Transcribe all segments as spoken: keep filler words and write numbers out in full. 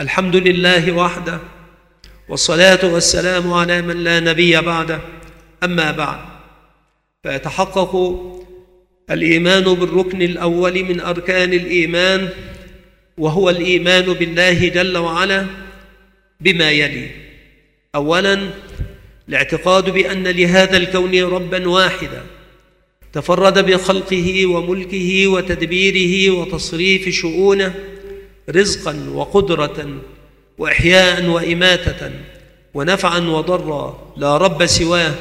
الحمد لله وحده، والصلاة والسلام على من لا نبي بعده. أما بعد، فيتحقق الإيمان بالركن الأول من أركان الإيمان، وهو الإيمان بالله جل وعلا بما يلي: أولاً، الاعتقاد بأن لهذا الكون رباً واحداً تفرد بخلقه وملكه وتدبيره وتصريف شؤونه، رزقاً وقدرة وإحياء وإماتة ونفعاً وضراً، لا رب سواه،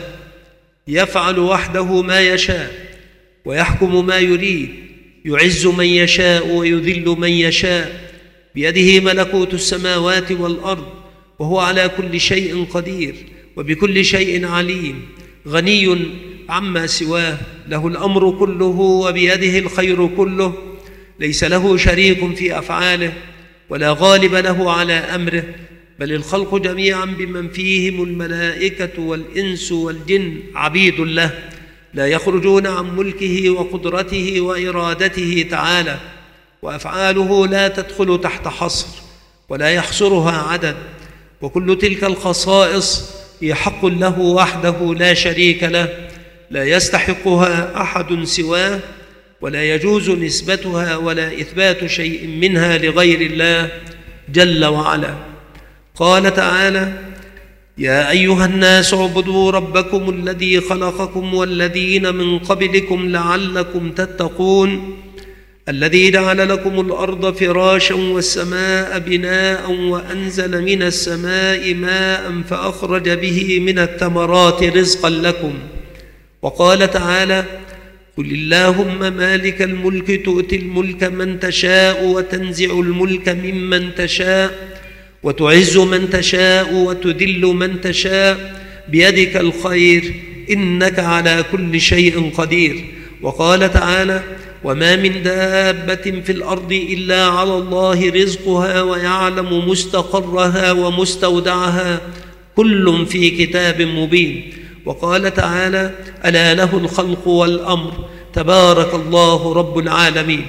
يفعل وحده ما يشاء ويحكم ما يريد، يعز من يشاء ويذل من يشاء، بيده ملكوت السماوات والأرض، وهو على كل شيء قدير وبكل شيء عليم، غني عما سواه، له الأمر كله وبيده الخير كله، ليس له شريك في أفعاله ولا غالب له على أمره، بل الخلق جميعا بمن فيهم الملائكة والإنس والجن عبيد له، لا يخرجون عن ملكه وقدرته وإرادته تعالى، وأفعاله لا تدخل تحت حصر ولا يحصرها عدد، وكل تلك الخصائص هي حق له وحده لا شريك له، لا يستحقها أحد سواه، ولا يجوز نسبتها ولا إثبات شيء منها لغير الله جل وعلا. قال تعالى: يا أيها الناس اعبدوا ربكم الذي خلقكم والذين من قبلكم لعلكم تتقون، الذي جعل لكم الأرض فراشا والسماء بناء وأنزل من السماء ماء فأخرج به من الثمرات رزقا لكم. وقال تعالى: قل اللهم مالك الملك تؤتي الملك من تشاء وتنزع الملك ممن تشاء وتعز من تشاء وتذل من تشاء، بيدك الخير إنك على كل شيء قدير. وقال تعالى: وما من دابة في الأرض إلا على الله رزقها ويعلم مستقرها ومستودعها، كل في كتاب مبين. وقال تعالى: ألا له الخلق والأمر، تبارك الله رب العالمين.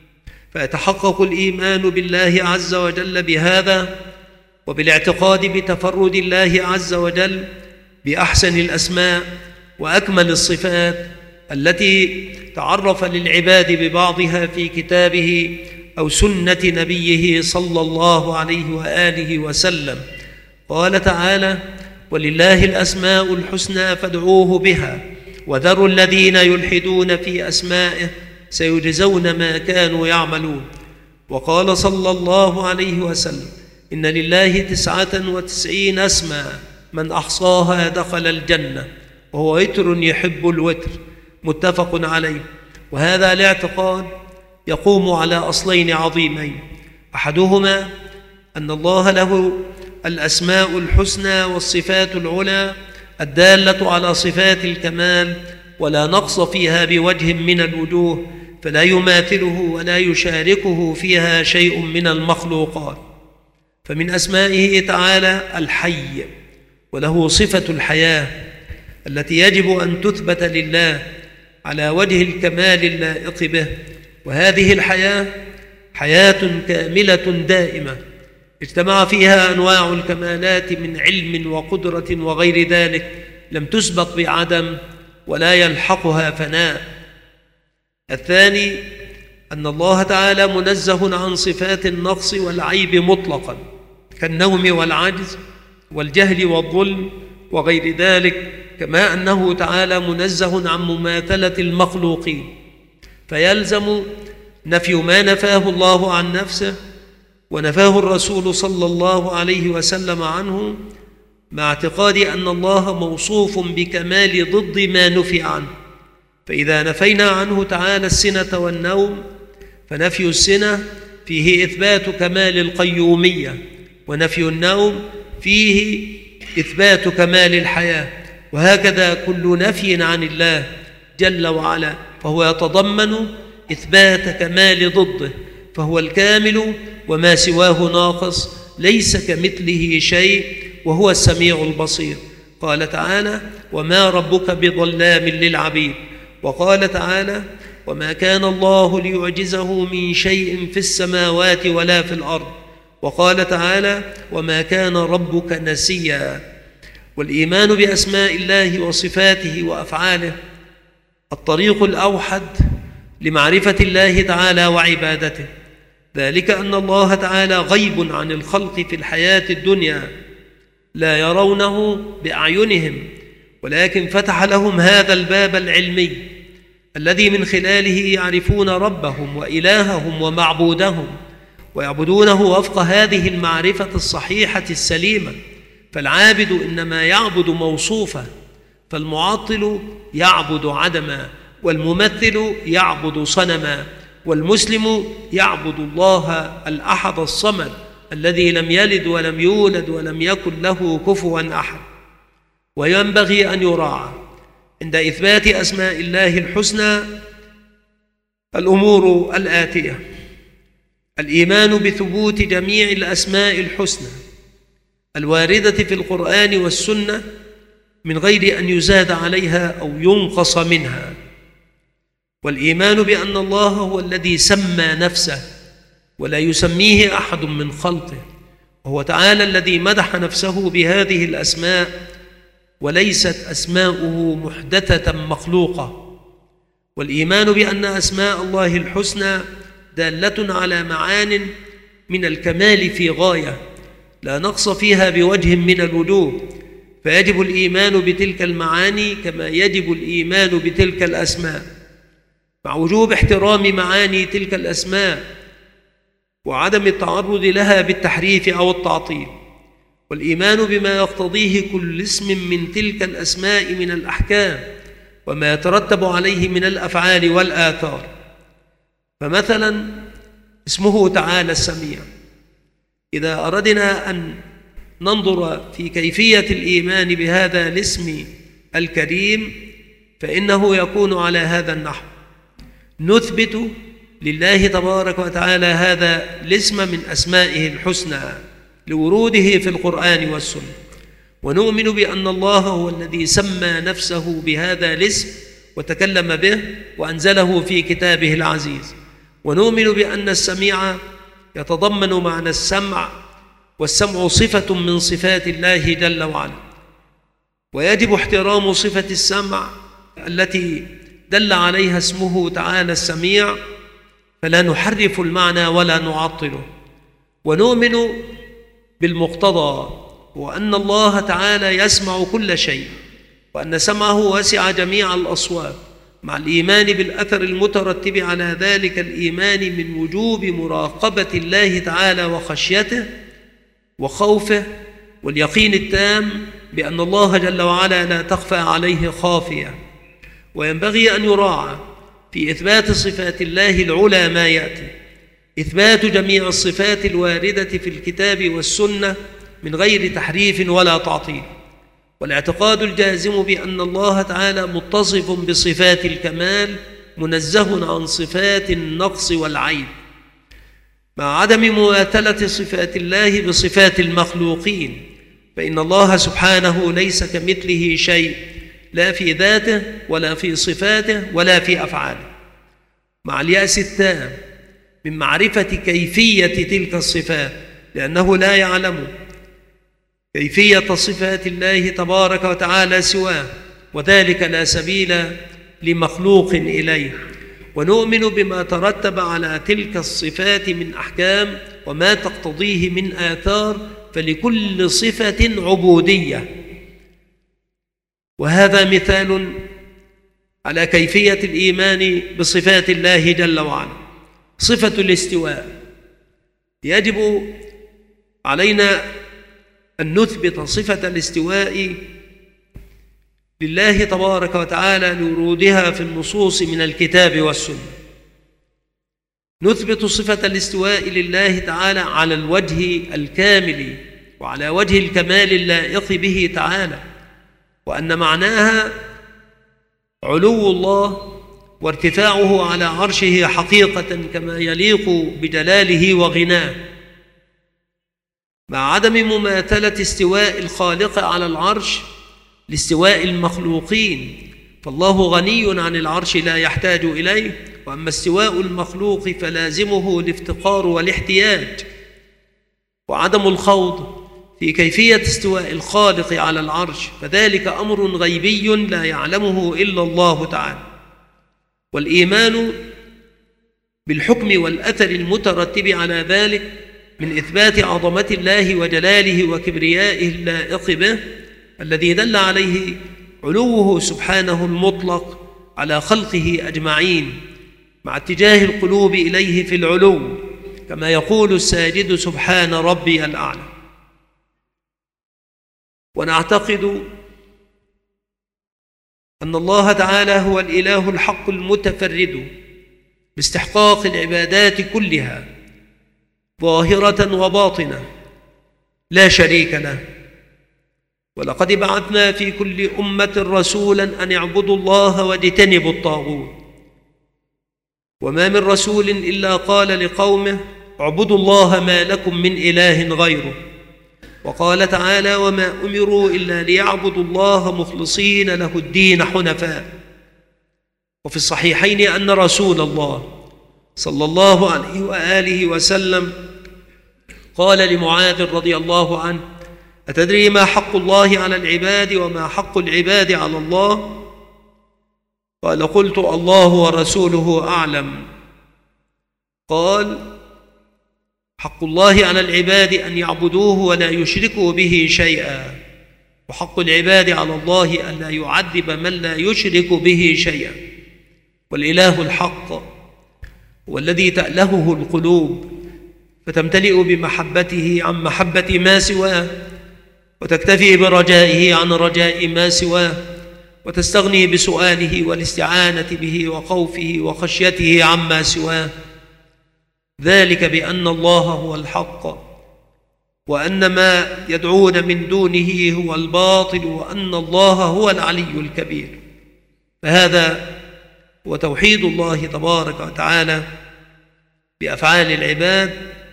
فيتحقق الإيمان بالله عز وجل بهذا، وبالاعتقاد بتفرد الله عز وجل بأحسن الأسماء وأكمل الصفات التي تعرف للعباد ببعضها في كتابه أو سنة نبيه صلى الله عليه وآله وسلم. قال تعالى: ولله الأسماء الحسنى فادعوه بها وذروا الذين يلحدون في أسمائه سيجزون ما كانوا يعملون. وقال صلى الله عليه وسلم: إن لله تسعة وتسعين اسما من أحصاها دخل الجنة، وهو وتر يحب الوتر، متفق عليه. وهذا الاعتقاد يقوم على أصلين عظيمين: أحدهما أن الله له الأسماء الحسنى والصفات العلى الدالة على صفات الكمال، ولا نقص فيها بوجه من الوجوه، فلا يماثله ولا يشاركه فيها شيء من المخلوقات. فمن أسمائه تعالى الحي، وله صفة الحياة التي يجب أن تثبت لله على وجه الكمال اللائق به، وهذه الحياة حياة كاملة دائمة اجتمع فيها أنواع الكمالات من علم وقدرة وغير ذلك، لم تسبق بعدم ولا يلحقها فناء. الثاني أن الله تعالى منزه عن صفات النقص والعيب مطلقا، كالنوم والعجز والجهل والظلم وغير ذلك، كما أنه تعالى منزه عن مماثلة المخلوقين، فيلزم نفي ما نفاه الله عن نفسه ونفاه الرسول صلى الله عليه وسلم عنه، مع اعتقاد أن الله موصوف بكمال ضد ما نفي عنه. فإذا نفينا عنه تعالى السنة والنوم، فنفي السنة فيه إثبات كمال القيومية، ونفي النوم فيه إثبات كمال الحياة، وهكذا كل نفي عن الله جل وعلا فهو يتضمن إثبات كمال ضده، فهو الكامل وما سواه ناقص، ليس كمثله شيء وهو السميع البصير. قال تعالى: وما ربك بظلام للعبيد. وقال تعالى: وما كان الله ليعجزه من شيء في السماوات ولا في الأرض، وقال تعالى: وما كان ربك نسيا. والإيمان بأسماء الله وصفاته وأفعاله الطريق الأوحد لمعرفة الله تعالى وعبادته، ذلك أن الله تعالى غيب عن الخلق في الحياة الدنيا، لا يرونه بأعينهم، ولكن فتح لهم هذا الباب العلمي الذي من خلاله يعرفون ربهم وإلههم ومعبودهم، ويعبدونه وفق هذه المعرفة الصحيحة السليمة. فالعابد إنما يعبد موصوفا، فالمعطل يعبد عدما، والممثل يعبد صنما، والمسلم يعبد الله الأحد الصمد الذي لم يلد ولم يولد ولم يكن له كفوا أحد. وينبغي أن يراعى عند إثبات أسماء الله الحسنى الأمور الآتية: الإيمان بثبوت جميع الأسماء الحسنى الواردة في القرآن والسنة من غير أن يزاد عليها أو ينقص منها، والإيمان بأن الله هو الذي سمى نفسه ولا يسميه أحد من خلقه، وهو تعالى الذي مدح نفسه بهذه الأسماء وليست أسماؤه محدثة مخلوقة. والإيمان بأن أسماء الله الحسنى دالة على معان من الكمال في غاية لا نقص فيها بوجه من الوجوه، فيجب الإيمان بتلك المعاني كما يجب الإيمان بتلك الأسماء، مع وجوب احترام معاني تلك الأسماء وعدم التعرض لها بالتحريف أو التعطيل. والإيمان بما يقتضيه كل اسم من تلك الأسماء من الأحكام وما يترتب عليه من الأفعال والآثار. فمثلا اسمه تعالى السميع، إذا أردنا أن ننظر في كيفية الإيمان بهذا الاسم الكريم فإنه يكون على هذا النحو: نثبت لله تبارك وتعالى هذا الاسم من أسمائه الحسنى لوروده في القرآن والسنة، ونؤمن بأن الله هو الذي سمى نفسه بهذا الاسم وتكلم به وأنزله في كتابه العزيز، ونؤمن بأن السميع يتضمن معنى السمع، والسمع صفة من صفات الله جل وعلا، ويجب احترام صفة السمع التي دل عليها اسمه تعالى السميع، فلا نحرف المعنى ولا نعطله. ونؤمن بالمقتضى، وأن الله تعالى يسمع كل شيء، وأن سمعه وسع جميع الأصوات، مع الإيمان بالأثر المترتب على ذلك الإيمان من وجوب مراقبة الله تعالى وخشيته وخوفه، واليقين التام بأن الله جل وعلا لا تخفى عليه خافية. وينبغي أن يراعى في إثبات صفات الله العلى ما يأتي: إثبات جميع الصفات الواردة في الكتاب والسنة من غير تحريف ولا تعطيل، والاعتقاد الجازم بأن الله تعالى متصف بصفات الكمال منزه عن صفات النقص والعيب، مع عدم مماثلة صفات الله بصفات المخلوقين، فإن الله سبحانه ليس كمثله شيء، لا في ذاته ولا في صفاته ولا في أفعاله، مع اليأس التام من معرفة كيفية تلك الصفات، لأنه لا يعلم كيفية صفات الله تبارك وتعالى سواه، وذلك لا سبيل لمخلوق إليه. ونؤمن بما ترتب على تلك الصفات من أحكام وما تقتضيه من آثار، فلكل صفة عبودية. وهذا مثال على كيفية الإيمان بصفات الله جل وعلا. صفة الاستواء، يجب علينا أن نثبت صفة الاستواء لله تبارك وتعالى لورودها في النصوص من الكتاب والسنة. نثبت صفة الاستواء لله تعالى على الوجه الكامل وعلى وجه الكمال اللائق به تعالى، وأن معناها علو الله وارتفاعه على عرشه حقيقة كما يليق بجلاله وغناه، مع عدم مماثلة استواء الخالق على العرش لاستواء المخلوقين، فالله غني عن العرش لا يحتاج إليه، وأما استواء المخلوق فلازمه الافتقار والاحتياج. وعدم الخوض في كيفية استواء الخالق على العرش، فذلك أمر غيبي لا يعلمه إلا الله تعالى. والإيمان بالحكم والأثر المترتب على ذلك من إثبات عظمة الله وجلاله وكبريائه اللائق به، الذي دل عليه علوه سبحانه المطلق على خلقه أجمعين، مع اتجاه القلوب إليه في العلو، كما يقول الساجد سبحان ربي الأعلى. ونعتقد أن الله تعالى هو الإله الحق المتفرد باستحقاق العبادات كلها ظاهرة وباطنة، لا شريك له. ولقد بعثنا في كل أمة رسولا أن اعبدوا الله واجتنبوا الطاغوت، وما من رسول إلا قال لقومه اعبدوا الله ما لكم من إله غيره. وقال تعالى وما أمروا إلا ليعبدوا الله مخلصين له الدين حنفاء. وفي الصحيحين أن رسول الله صلى الله عليه وآله وسلم قال لمعاذ رضي الله عنه أتدري ما حق الله على العباد وما حق العباد على الله؟ قال قلت الله ورسوله أعلم. قال حق الله على العباد أن يعبدوه ولا يشركوا به شيئا، وحق العباد على الله أن لا يعذب من لا يشرك به شيئا. والإله الحق والذي تألهه القلوب فتمتلئ بمحبته عن محبة ما سواه، وتكتفي برجائه عن رجاء ما سواه، وتستغني بسؤاله والاستعانة به وخوفه وخشيته عما سواه. ذلك بأن الله هو الحق، وأن ما يدعون من دونه هو الباطل، وأن الله هو العلي الكبير. فهذا هو توحيد الله تبارك وتعالى بأفعال العباد،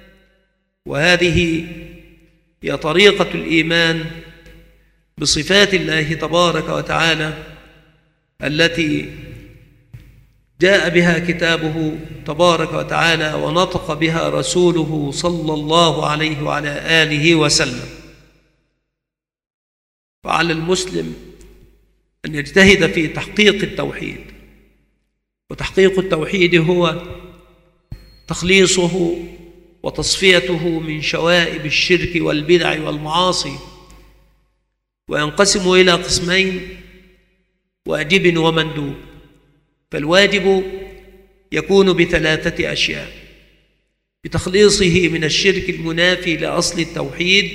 وهذه هي طريقة الإيمان بصفات الله تبارك وتعالى التي جاء بها كتابه تبارك وتعالى ونطق بها رسوله صلى الله عليه وعلى آله وسلم. فعلى المسلم أن يجتهد في تحقيق التوحيد، وتحقيق التوحيد هو تخليصه وتصفيته من شوائب الشرك والبدع والمعاصي. وينقسم إلى قسمين: واجب ومندوب. فالواجب يكون بثلاثة أشياء: بتخليصه من الشرك المنافي لأصل التوحيد،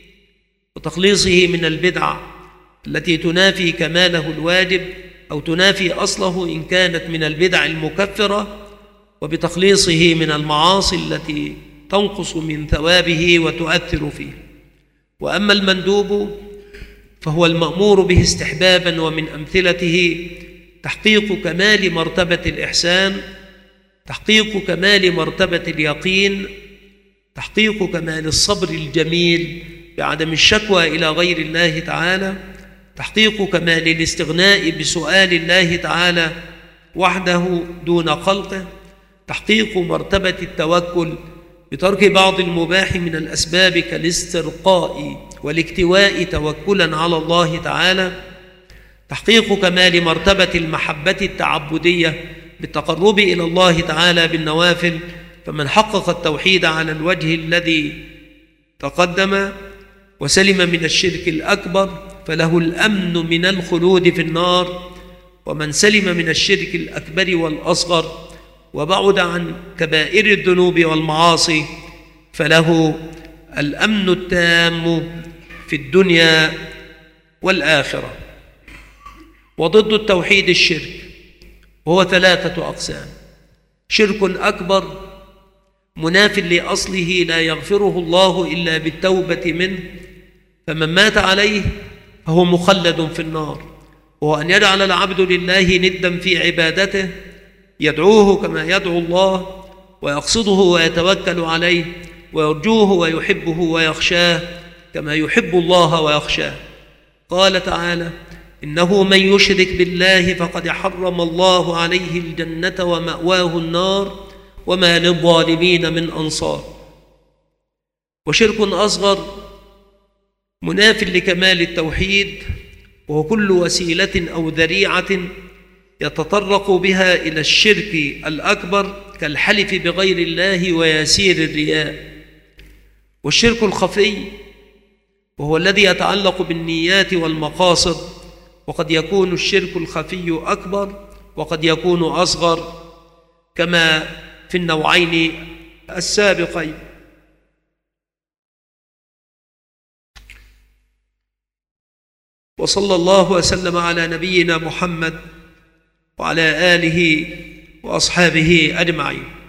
وتخليصه من البدع التي تنافي كماله الواجب أو تنافي أصله إن كانت من البدع المكفرة، وبتخليصه من المعاصي التي تنقص من ثوابه وتؤثر فيه. وأما المندوب فهو المأمور به استحبابا، ومن أمثلته تحقيق كمال مرتبة الإحسان، تحقيق كمال مرتبة اليقين، تحقيق كمال الصبر الجميل بعدم الشكوى إلى غير الله تعالى، تحقيق كمال الاستغناء بسؤال الله تعالى وحده دون خلقه، تحقيق مرتبة التوكل بترك بعض المباح من الأسباب كالاسترقاء والاكتواء توكلا على الله تعالى، تحقيق كمال مرتبة المحبة التعبدية بالتقرب إلى الله تعالى بالنوافل. فمن حقق التوحيد على الوجه الذي تقدم وسلم من الشرك الأكبر فله الأمن من الخلود في النار، ومن سلم من الشرك الأكبر والأصغر وبعد عن كبائر الذنوب والمعاصي فله الأمن التام في الدنيا والآخرة. وضد التوحيد الشرك، وهو ثلاثة أقسام: شرك أكبر مناف لأصله لا يغفره الله إلا بالتوبة منه، فمن مات عليه فهو مخلد في النار، وهو أن يجعل العبد لله ندا في عبادته، يدعوه كما يدعو الله، ويقصده ويتوكل عليه، ويرجوه ويحبه ويخشاه كما يحب الله ويخشاه. قال تعالى: إنه من يشرك بالله فقد حرم الله عليه الجنة ومأواه النار وما للظالمين من أنصار. وشرك أصغر مناف لكمال التوحيد، وهو كل وسيلة أو ذريعة يتطرق بها إلى الشرك الأكبر كالحلف بغير الله ويسير الرياء. والشرك الخفي وهو الذي يتعلق بالنيات والمقاصد، وقد يكون الشرك الخفي أكبر وقد يكون أصغر كما في النوعين السابقين. وصلى الله وسلم على نبينا محمد وعلى آله وأصحابه أجمعين.